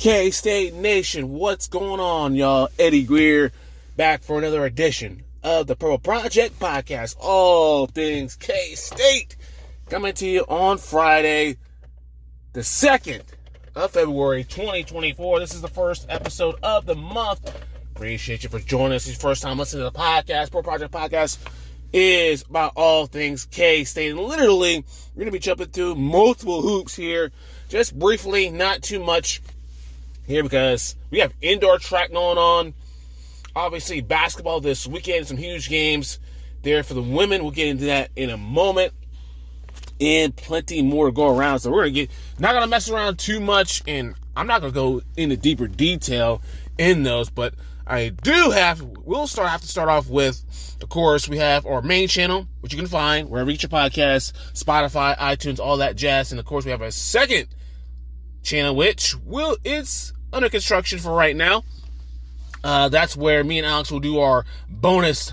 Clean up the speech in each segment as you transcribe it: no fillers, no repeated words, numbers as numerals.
K-State Nation, what's going on, y'all? Eddie Greer back for another edition of the Purple Project Podcast. All things K-State coming to you on Friday, the 2nd of February, 2024. This is the first episode of the month. Appreciate you for joining us. It's your first time listening to the podcast. Purple Project Podcast is about all things K-State. And literally, we're going to be jumping through multiple hoops here. Just briefly, not too much here because we have indoor track going on. Obviously, basketball this weekend, some huge games there for the women. We'll get into that in a moment. And plenty more to go around. So we're not going to mess around too much. And I'm not going to go into deeper detail in those. But we'll have to start off with, of course, we have our main channel, which you can find wherever you get your podcasts, Spotify, iTunes, all that jazz. And of course, we have a second channel, which it's under construction for right now. That's where me and Alex will do our bonus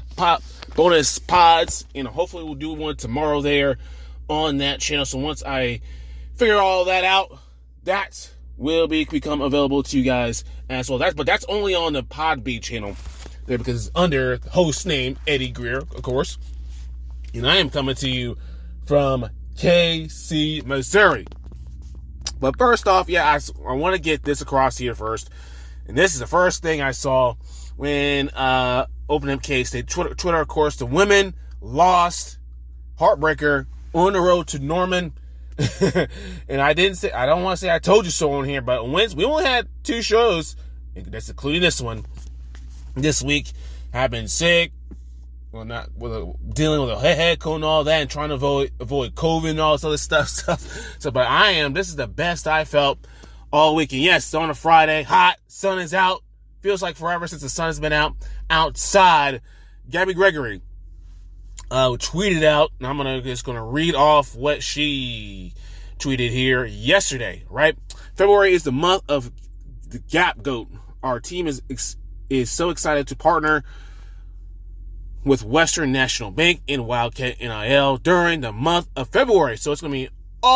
pods, and hopefully we'll do one tomorrow there on that channel. So once I figure all that out, that will become available to you guys as well. But that's only on the Podbean channel there because it's under the host name Eddie Greer, of course. And I am coming to you from KC, Missouri. But first off, I want to get this across here first. And this is the first thing I saw when opening up K-State. Twitter, of course, the women lost. Heartbreaker on the road to Norman. And I don't want to say I told you so on here, but we only had 2 shows. That's including this one. This week, I've been sick. Well, dealing with a head cold and all that, and trying to avoid COVID and all this other stuff. So, but this is the best I felt all weekend. Yes, it's on a Friday, hot, sun is out. Feels like forever since the sun has been outside. Gabby Gregory tweeted out, and I'm just gonna read off what she tweeted here yesterday. Right, February is the month of the Gap Goat. Our team is so excited to partner with Western National Bank and Wildcat NIL during the month of February. So it's going to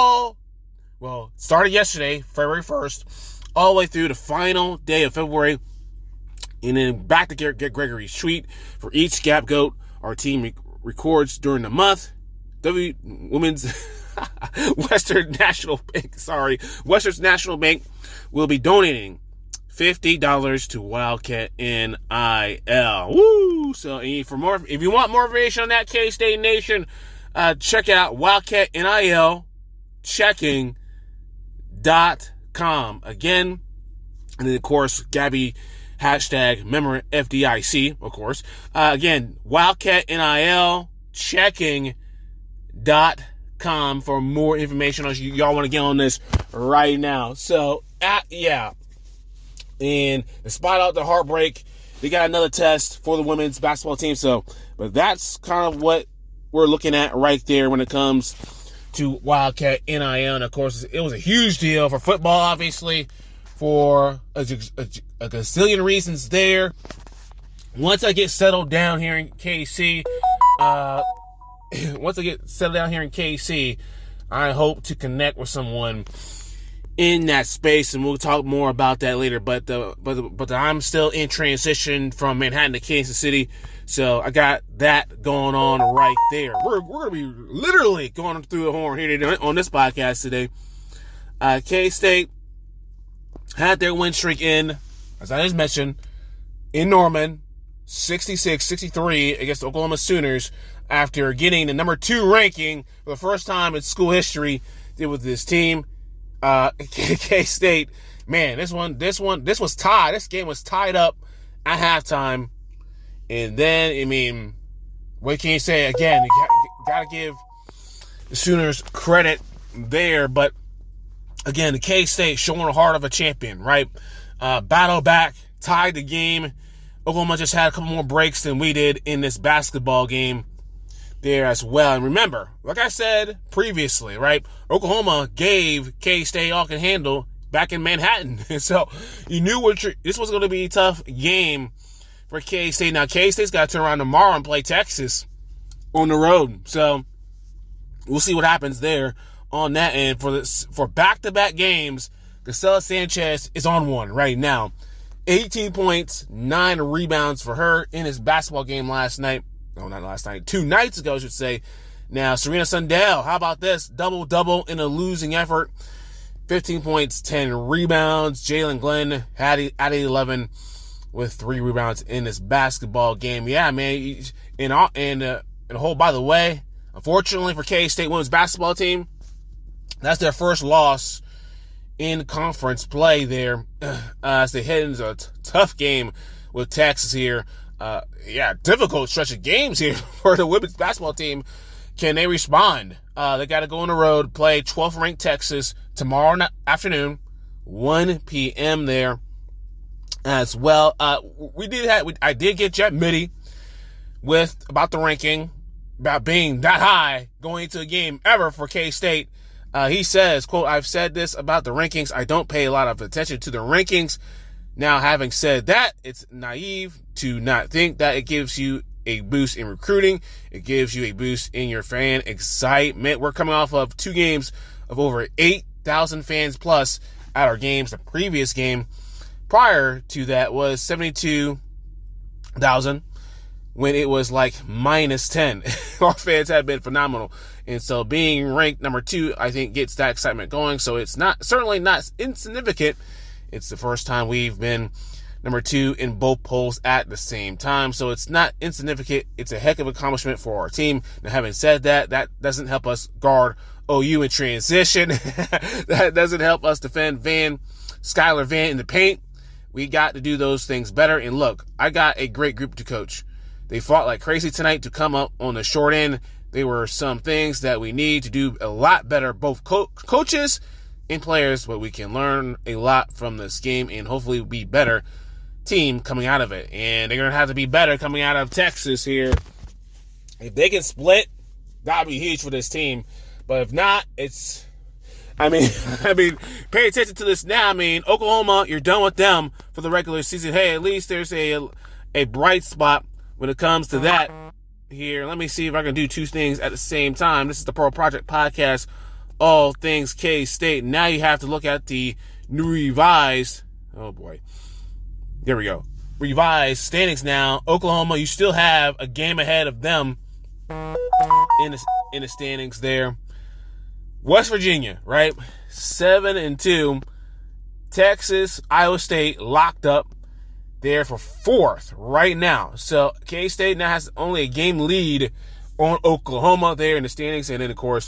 be started yesterday, February 1st, all the way through the final day of February. And then back to get Gregory's tweet. For each Gap Goat our team records during the month, Women's Western National Bank will be donating $50 to Wildcat NIL. Woo! So if you want more information on that, K-State Nation, check out Wildcat NIL checking.com. Again, and then of course, Gabby #member FDIC, of course. Again, Wildcat NIL checking.com for more information. Y'all want to get on this right now. So, and despite all the heartbreak, they got another test for the women's basketball team. But that's kind of what we're looking at right there when it comes to Wildcat NIL. And of course, it was a huge deal for football, obviously, for a gazillion reasons there. Once I get settled down here in KC, I hope to connect with someone in that space, and we'll talk more about that later. But I'm still in transition from Manhattan to Kansas City, so I got that going on right there. We're gonna be literally going through the horn here on this podcast today. K-State had their win streak in, as I just mentioned, in Norman, 66-63 against the Oklahoma Sooners after getting the number 2 ranking for the first time in school history with this team. K-State, man, this was tied. This game was tied up at halftime. And then, what can you say? Again, you gotta give the Sooners credit there. But again, the K-State showing the heart of a champion, right? Battle back, tied the game. Oklahoma just had a couple more breaks than we did in this basketball game there as well. And remember, like I said previously, right? Oklahoma gave K-State all can handle back in Manhattan. So you knew this was going to be a tough game for K-State. Now K-State's got to turn around tomorrow and play Texas on the road. So we'll see what happens there on that end for back-to-back games Gisela Sanchez is on one right now. 18 points, 9 rebounds for her in his basketball game last night. No, not last night. 2 nights ago, I should say. Now, Serena Sundell, how about this? Double-double in a losing effort. 15 points, 10 rebounds. Jalen Glenn had 11 with 3 rebounds in his basketball game. Yeah, man. And by the way, unfortunately for K-State women's basketball team, that's their first loss in conference play there as they head into a tough game with Texas here. Difficult stretch of games here for the women's basketball team. Can they respond? They got to go on the road, play 12th ranked Texas tomorrow afternoon, 1 p.m. there as well. I did get Jeff Mitty about the ranking, about being that high going into a game ever for K-State. He says, quote, "I've said this about the rankings. I don't pay a lot of attention to the rankings. Now, having said that, it's naive to not think that it gives you a boost in recruiting. It gives you a boost in your fan excitement. We're coming off of 2 games of over 8,000 fans plus at our games. The previous game prior to that was 72,000 when it was like minus 10. Our fans have been phenomenal. And so being ranked number 2, I think, gets that excitement going. So it's certainly not insignificant. It's the first time we've been number 2 in both polls at the same time. So it's not insignificant. It's a heck of an accomplishment for our team. Now, having said that, that doesn't help us guard OU in transition. That doesn't help us defend Skylar Vann in the paint. We got to do those things better. And look, I got a great group to coach. They fought like crazy tonight to come up on the short end. There were some things that we need to do a lot better, both coaches and players, but we can learn a lot from this game and hopefully be better team coming out of it. And they're going to have to be better coming out of Texas here. If they can split, that would be huge for this team. But if not, pay attention to this now. Oklahoma, you're done with them for the regular season. Hey, at least there's a bright spot when it comes to that here. Let me see if I can do 2 things at the same time. This is the Pearl Project Podcast, all things K-State. Now you have to look at the new revised, oh boy, there we go, revised standings now. Oklahoma, you still have a game ahead of them in the standings there. West Virginia, right, 7-2. Texas, Iowa State locked up there for 4th right now. So K-State now has only a game lead on Oklahoma there in the standings. And then, of course,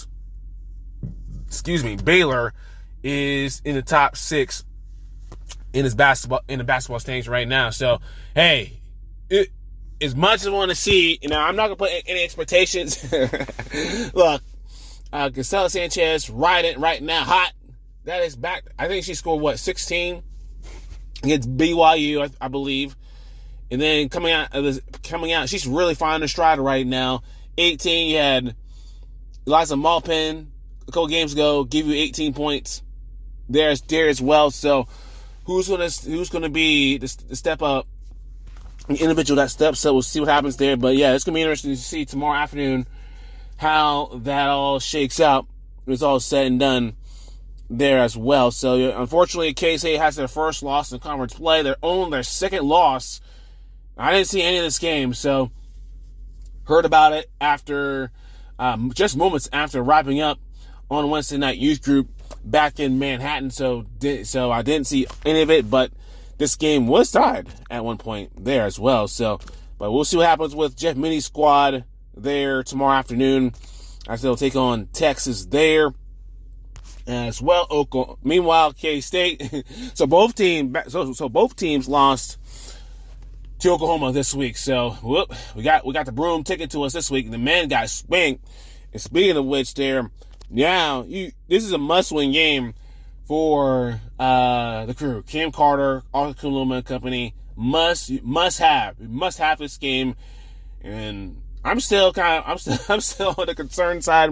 Baylor is in the top 6 in the basketball standings right now. So, hey, as much as I want to see, I'm not going to put any expectations. Look, Gisela Sanchez right now, hot. That is back. I think she scored, 16? Against BYU, I believe. And then coming out, she's really finding her stride right now. 18, you had Eliza Maupin a couple games ago give you 18 points there as well. So who's gonna be the step up, the individual that steps up? We'll see what happens there. But yeah, it's gonna be interesting to see tomorrow afternoon how that all shakes out when it's all said and done there as well. So unfortunately, K-State has their first loss in conference play. They're only their second loss. I didn't see any of this game, so heard about it after just moments after wrapping up on Wednesday night youth group back in Manhattan. So I didn't see any of it, but this game was tied at one point there as well. So, but we'll see what happens with Jeff Mitty's squad there tomorrow afternoon as they'll take on Texas there as well. Meanwhile, K-State. So both teams lost to Oklahoma this week. So we got the broom ticket to us this week. The men got spanked. And speaking of which, this is a must-win game for the crew. Cam Carter, Arthur Kuluma Company must have this game. And I'm still on the concerned side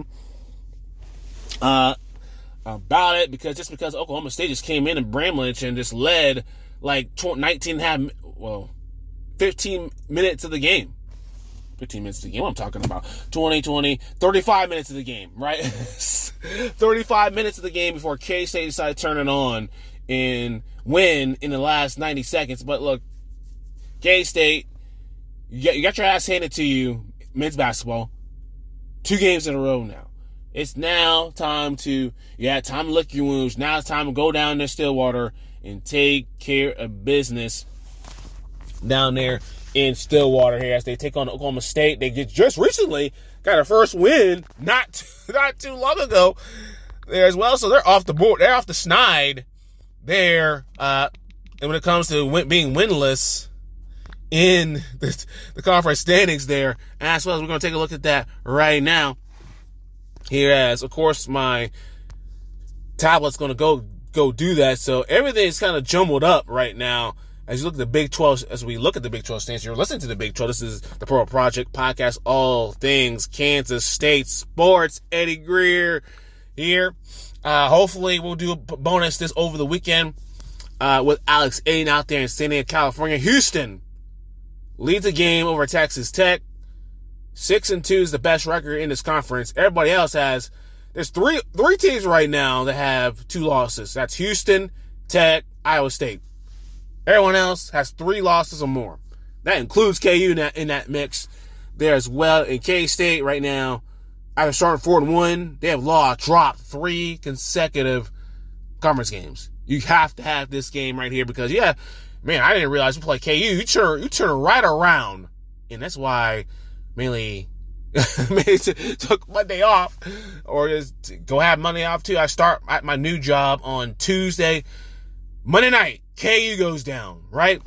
about it, because Oklahoma State just came in Bramlage and just led like 15 minutes of the game. 15 minutes of the game, what I'm talking about. 35 minutes of the game, right? 35 minutes of the game before K-State decided to turn it on and win in the last 90 seconds. But look, K-State, you got your ass handed to you, men's basketball, 2 games in a row now. It's now time to lick your wounds. Now it's time to go down to Stillwater and take care of business down there in Stillwater here as they take on Oklahoma State. They just recently got a first win not too long ago there as well. So they're off the board. They're off the snide there. And when it comes to being winless in the conference standings there, as well as we're going to take a look at that right now. Here, as of course my tablet's going to go do that. So everything's kind of jumbled up right now as you look at the Big 12. As we look at the Big 12 standings, you're listening to the Big 12. This is the Purple Project Podcast, all things Kansas State sports. Eddie Greer here. Hopefully we'll do a bonus this over the weekend with Alex Aiden out there in San Diego, California. Houston leads the game over Texas Tech. 6-2 is the best record in this conference. Everybody else there's three teams right now that have 2 losses. That's Houston, Tech, Iowa State. Everyone else has 3 losses or more. That includes KU in that mix there as well. In K-State right now, after starting 4-1, they have dropped 3 consecutive conference games. You have to have this game right here because, I didn't realize we play KU. You turn right around. And that's why mainly took Monday off, or just go have Monday off too. I start at my new job on Tuesday. Monday night, KU goes down, right?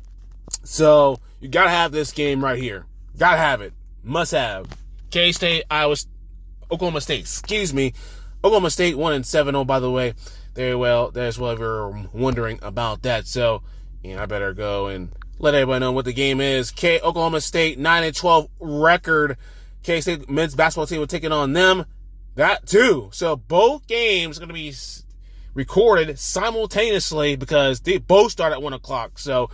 So you gotta have this game right here. Gotta have it. Must have. K-State, Oklahoma State. Oklahoma State 1-7. By the way, very well. There's well if you're wondering about that. So, I better go and let everybody know what the game is. Oklahoma State 9-12 record. K-State men's basketball team will take it on them. That too. So both games are going to be recorded simultaneously because they both start at 1 o'clock. So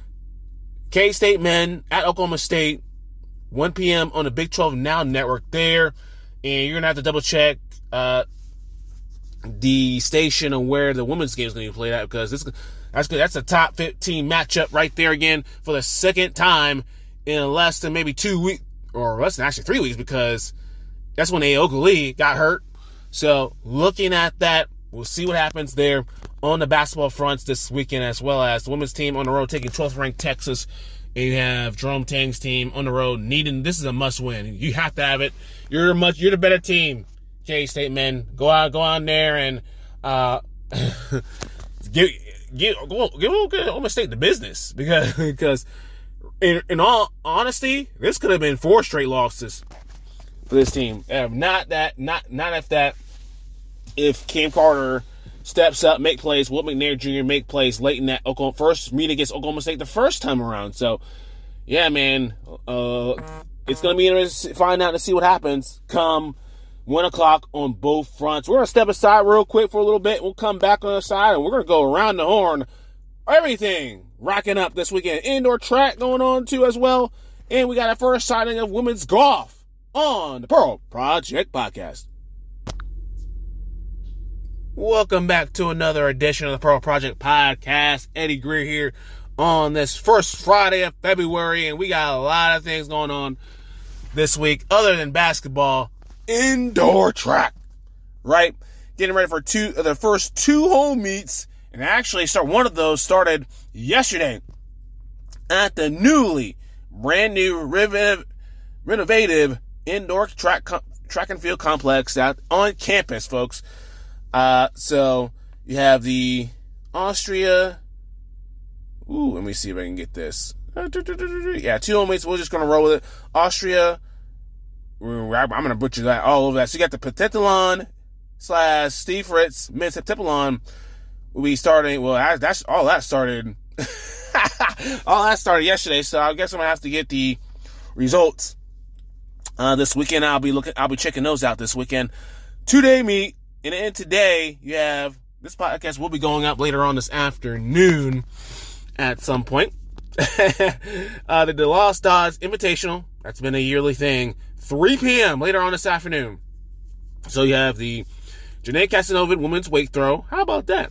K-State men at Oklahoma State, 1 p.m. on the Big 12 Now Network there. And you're going to have to double check the station and where the women's game is going to be played at because that's good. That's a top 15 matchup right there again for the second time in less than maybe 2 weeks, or less than actually 3 weeks, because that's when Aoka Lee got hurt. So looking at that, we'll see what happens there on the basketball fronts this weekend, as well as the women's team on the road taking 12th ranked Texas. And you have Jerome Tang's team on the road this is a must win. You have to have it. You're the better team, K-State men. Go on there and give Oklahoma State the business because in all honesty, this could have been 4 straight losses for this team. If Cam Carter steps up, make plays, Will McNair Jr. make plays late in that first meet against Oklahoma State the first time around. So, man, it's going to be interesting to find out and see what happens come 1 o'clock on both fronts. We're going to step aside real quick for a little bit. We'll come back on the side, and we're going to go around the horn. Everything rocking up this weekend. Indoor track going on, too, as well. And we got our first sighting of women's golf on the Pearl Project Podcast. Welcome back to another edition of the Pearl Project Podcast. Eddie Greer here on this first Friday of February, and we got a lot of things going on this week other than basketball. Indoor track, right? Getting ready for the first 2 home meets, and actually one of those started yesterday at the brand new renovative indoor track and field complex out on campus, folks. So you have the Austria. Let me see if I can get this. 2 home meets. We're just going to roll with it. Austria. I'm going to butcher that all over that. So you got the Pentathlon / Steve Fritz men's heptathlon will be starting. Well, that's all that started. All that started yesterday. So I guess I'm going to have to get the results this weekend. I'll be checking those out this weekend. 2-day meet. And then today you have this podcast will be going up later on this afternoon at some point. The Lost Dodds Invitational. That's been a yearly thing. 3 p.m. later on this afternoon. So you have the Janae Casanova women's weight throw. How about that?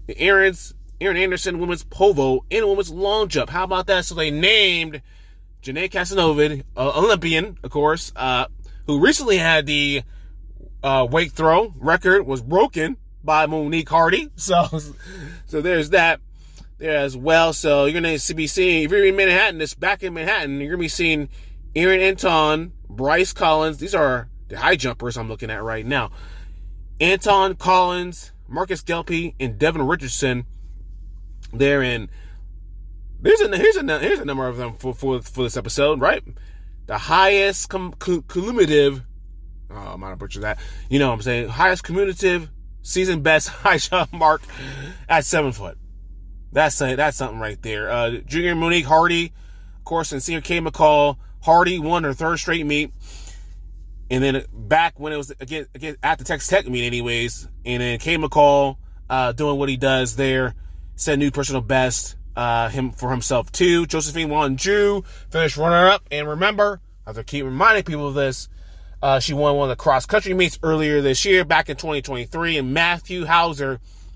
the Erin Anderson women's pole vault, and women's long jump. How about that? So they named Janae Casanova, Olympian, of course, who recently had the weight throw record was broken by Monique Hardy. So there's that there as well. So you're going to be seeing, if you're in Manhattan, back in Manhattan, you're going to be seeing Erin Anton, Bryce Collins. These are the high jumpers I'm looking at right now. Anton Collins, Marcus Gelpe, and Devin Richardson. They're in. Here's a number of them for this episode, right? The highest cumulative. Oh, I might have butchered that. You know what I'm saying? Highest cumulative season best high jump mark at 7 foot. That's something right there. Junior Monique Hardy, of course, and senior Kay McCall. Hardy won her third straight meet. And then back when it was again at the Texas Tech meet anyways. And then Kay McCall doing what he does there. Set new personal best for himself too. Josephine Won-Ju finished runner-up. And remember, I have to keep reminding people of this, she won one of the cross-country meets earlier this year, back in 2023. And Matthew Hauser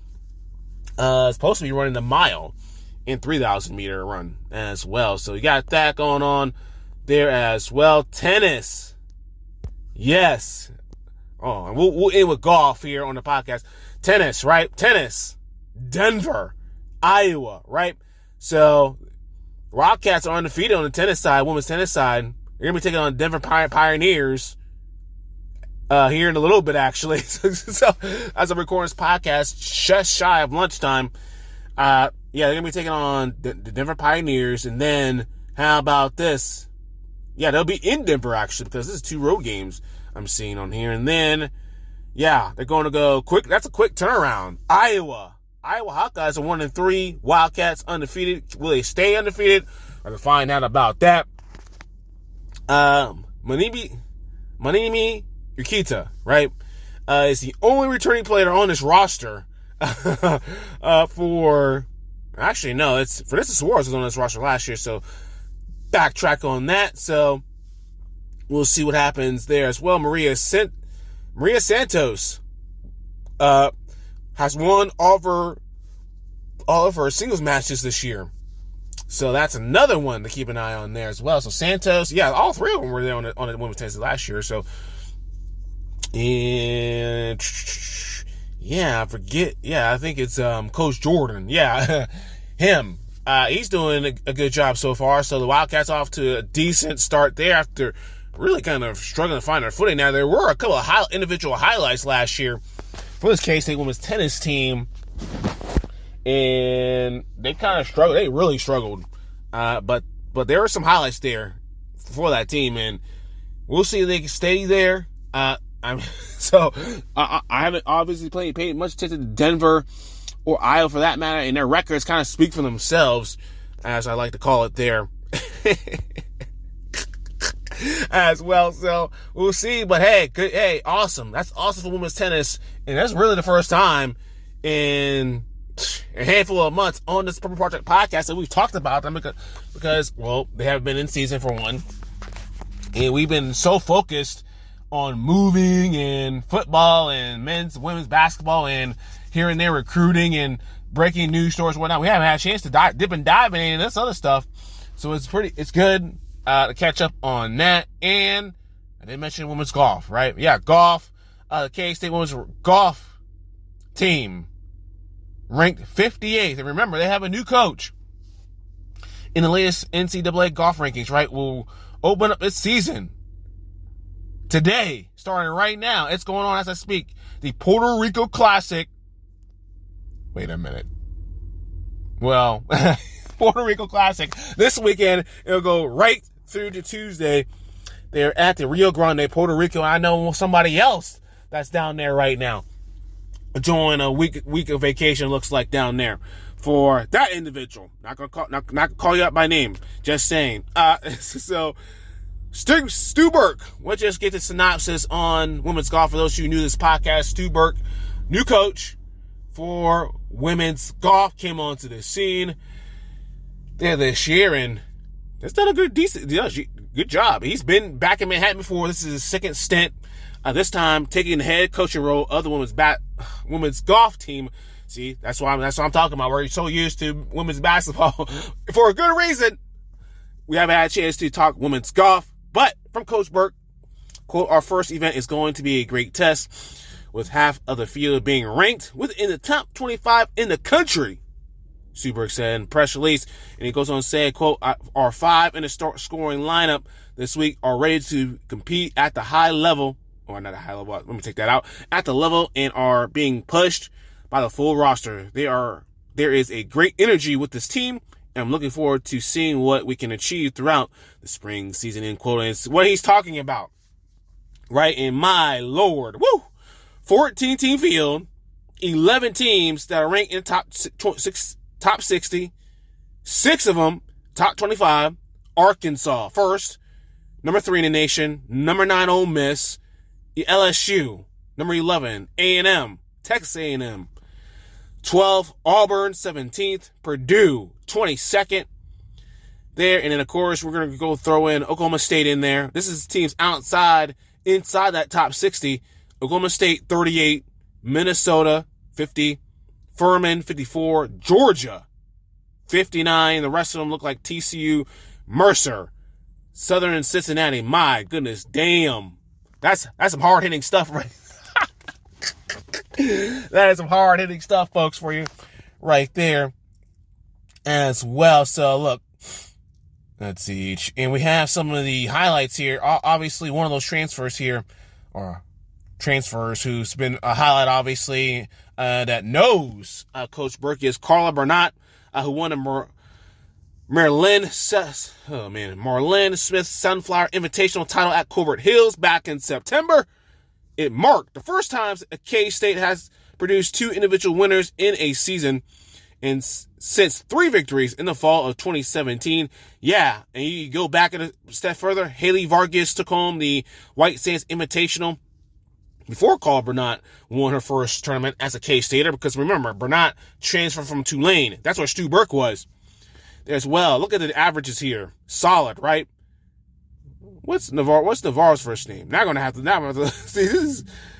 is supposed to be running the mile in 3,000 meter run as well. So you got that going on there as well. Tennis. Yes. Oh, and we'll end with golf here on the podcast. Tennis, right? Tennis. Denver. Iowa, right? So, Wildcats are undefeated on the tennis side, women's tennis side. They're going to be taking on Denver Pioneers here in a little bit, actually. So, as I'm recording this podcast, just shy of lunchtime, they're going to be taking on the Denver Pioneers. And then, how about this? Yeah, they'll be in Denver, actually, because this is 2 road games I'm seeing on here. And then, they're going to go quick. That's a quick turnaround. Iowa Hawkeyes are 1-3. Wildcats undefeated. Will they stay undefeated? Or to find out about that. Manimi Yukita, right? Is the only returning player on this roster for... Actually, no. It's Vanessa Suarez was on this roster last year, so backtrack on that. So we'll see what happens there as well. Maria Santos has won all of her singles matches this year. So that's another one to keep an eye on there as well. So Santos, all 3 of them were there on the women's tennis last year. So, and I forget. I think it's Coach Jordan. Him. He's doing a good job so far. So the Wildcats off to a decent start there after really kind of struggling to find their footing. Now, there were a couple of individual highlights last year for this K-State women's tennis team, and they kind of struggled. They really struggled, but there were some highlights there for that team, and we'll see if they can stay there. I haven't obviously paid much attention to Denver or Iowa for that matter, and their records kind of speak for themselves, as I like to call it there. As well, so we'll see. But hey, awesome. That's awesome for women's tennis, and that's really the first time in a handful of months on this Purple Project podcast that we've talked about them because they haven't been in season for one, and we've been so focused on moving and football and women's basketball and here and there recruiting and breaking news stories and whatnot. We haven't had a chance to dip and dive in any of this other stuff, so it's good to catch up on that. And I didn't mention women's golf, right? Golf. The K-State women's golf team ranked 58th. And remember, they have a new coach in the latest NCAA golf rankings, right? Will open up its season today, starting right now. It's going on as I speak. The Puerto Rico Classic. Wait a minute. Well, Puerto Rico Classic this weekend. It'll go right through to Tuesday. They're at the Rio Grande, Puerto Rico. I know somebody else that's down there right now, enjoying a week of vacation. Looks like down there for that individual. Not gonna call you out by name. Just saying. So Stu Burke. We'll just get the synopsis on women's golf for those of you new to this podcast. Stu Burke, new coach for women's golf, came onto the scene there this year and has done a good job. He's been back in Manhattan before. This is his second stint. This time taking the head coaching role of the women's golf team See, that's what I'm talking about. We're so used to women's basketball for a good reason. We haven't had a chance to talk women's golf, but from Coach Burke, quote, our first event is going to be a great test with half of the field being ranked within the top 25 in the country, Sue Burke said in a press release. And he goes on to say, quote, our 5 in the scoring lineup this week are ready to compete at the high level, or not a high level, let me take that out, at the level and are being pushed by the full roster. There is a great energy with this team, and I'm looking forward to seeing what we can achieve throughout the spring season, end quote. And it's what he's talking about, right? And my Lord, 14-team field, 11 teams that are ranked in top 60, 6 of them top 25. Arkansas first, number 3 in the nation, number 9 Ole Miss, LSU, number 11 A&M, Texas A&M, 12 Auburn, 17th, Purdue, 22nd there. And then, of course, we're going to go throw in Oklahoma State in there. This is teams inside that top 60. Oklahoma State, 38, Minnesota, 50, Furman, 54, Georgia, 59. The rest of them look like TCU, Mercer, Southern, and Cincinnati. My goodness, damn. That's some hard-hitting stuff, right? That is some hard-hitting stuff, folks, for you right there as well. So, look, let's see. And we have some of the highlights here. Obviously, one of those transfers here, or transfers who's been a highlight, obviously, that knows Coach Burke is Carla Bernat, who won a Marlin Smith Sunflower Invitational title at Colbert Hills back in September. It marked the first time a K-State has produced 2 individual winners in a season, and since 3 victories in the fall of 2017. Yeah, and you go back a step further, Haley Vargas took home the White Sands Invitational before Carla Bernat won her first tournament as a K-Stater, because remember, Bernat transferred from Tulane. That's where Stu Burke was as well. Look at the averages here. Solid, right? What's Navarro's first name? Now I'm going to have to see this.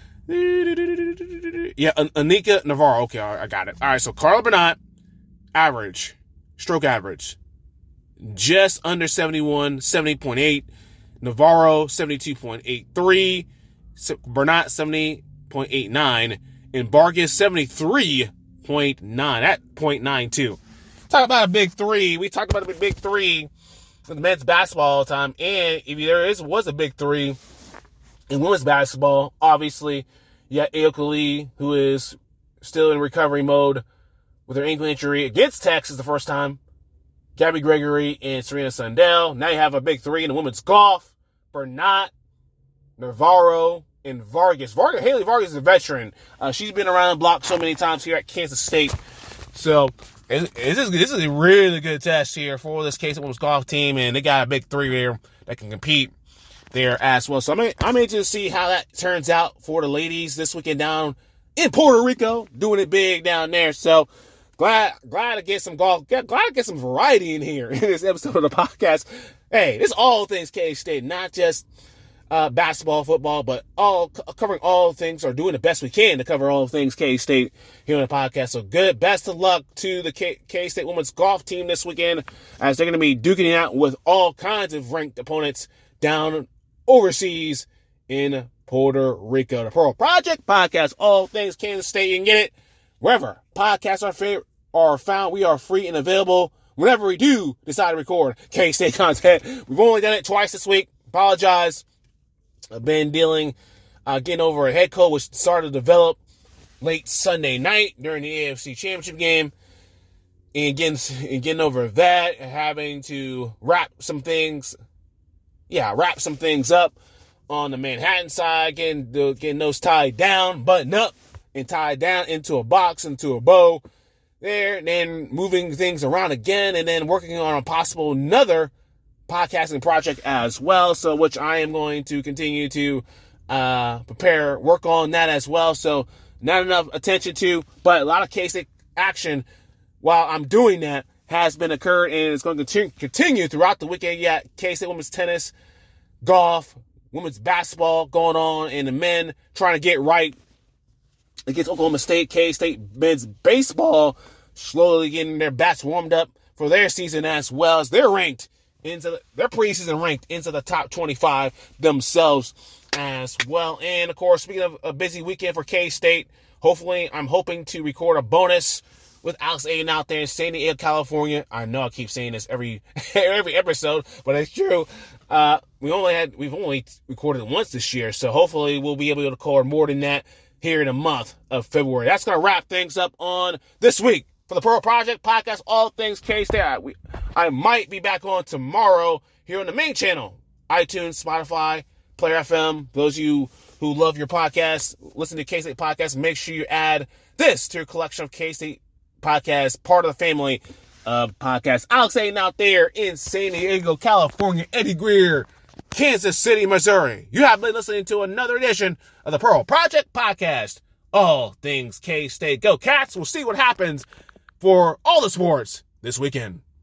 Yeah, Anika Navarro. Okay, I got it. All right, so Carla Bernat, stroke average, just under 71, 70.8. Navarro, 72.83. Bernat, 70.89. And Vargas, 73.9 at 0.92. Talk about a big 3. We talk about a big 3 for the men's basketball all the time. And if was a big 3 in women's basketball, obviously, you got Aoka Lee, who is still in recovery mode with her ankle injury against Texas the first time. Gabby Gregory and Serena Sundell. Now you have a big 3 in the women's golf. Bernat, Navarro, and Vargas. Haley Vargas is a veteran. She's been around the block so many times here at Kansas State. So this is a really good test here for this K-State women's golf team, and they got a big 3 there that can compete there as well. So I'm anxious to see how that turns out for the ladies this weekend down in Puerto Rico, doing it big down there. So glad to get some golf, glad to get some variety in here in this episode of the podcast. Hey, this is all things K-State, not just basketball, football, but covering all things, or doing the best we can to cover all things K-State here on the podcast. So good, best of luck to the K-State women's golf team this weekend, as they're going to be duking it out with all kinds of ranked opponents down overseas in Puerto Rico. The Pearl Project Podcast, all things Kansas State. You can get it wherever podcasts are found. We are free and available whenever we do decide to record K-State content. We've only done it twice this week. Apologize. I've been getting over a head cold, which started to develop late Sunday night during the AFC Championship game, and getting over that, and having to wrap some things up on the Manhattan side, getting those tied down, buttoned up, and tied down into a box, into a bow there, and then moving things around again, and then working on a possible another podcasting project as well, so which I am going to continue to work on that as well. So not enough attention to, but a lot of K-State action while I'm doing that has been occurred, and it's going to continue throughout the weekend. You got K-State women's tennis, golf, women's basketball going on, and the men trying to get right against Oklahoma State. K-State men's baseball slowly getting their bats warmed up for their season as well, as they're ranked into their preseason ranked into the top 25 themselves as well. And of course, speaking of a busy weekend for K-State, hopefully I'm hoping to record a bonus with Alex Aiden out there in San Diego, California. I know I keep saying this every episode, but it's true. We've only recorded it once this year, so hopefully we'll be able to record more than that here in the month of February. That's going to wrap things up on this week for the Pearl Project Podcast, all things K-State. I might be back on tomorrow here on the main channel, iTunes, Spotify, Player FM. Those of you who love your podcast, listen to K-State Podcast, make sure you add this to your collection of K-State podcasts, part of the family of podcasts. Alex Aiden out there in San Diego, California, Eddie Greer, Kansas City, Missouri. You have been listening to another edition of the Pearl Project Podcast, all things K-State. Go Cats. We'll see what happens for all the sports this weekend.